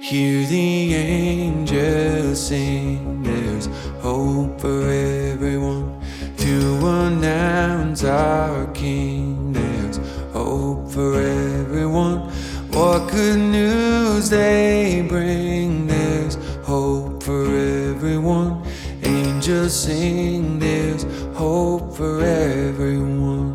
Hear the angels sing, there's hope for everyone. To announce our King, there's hope for everyone. What good news they bring, there's hope for everyone. Angels sing, there's hope for everyone.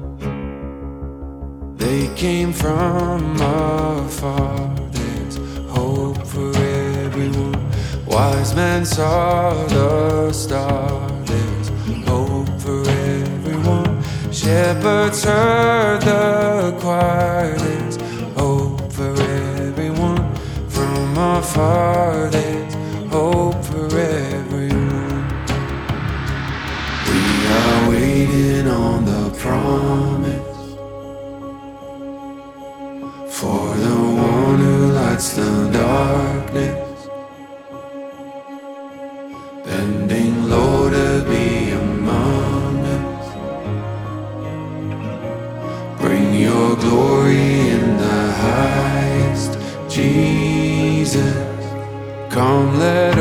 They came from afar, there's hope for everyone. Wise men saw the star, there's hope for everyone. Shepherds heard the choir, there's hope for everyone. From afar, there's hope for everyone. We are waiting on the promise, for the one who lights the darkness, bending low to be among us. Bring your glory in the highest, Jesus. Come, let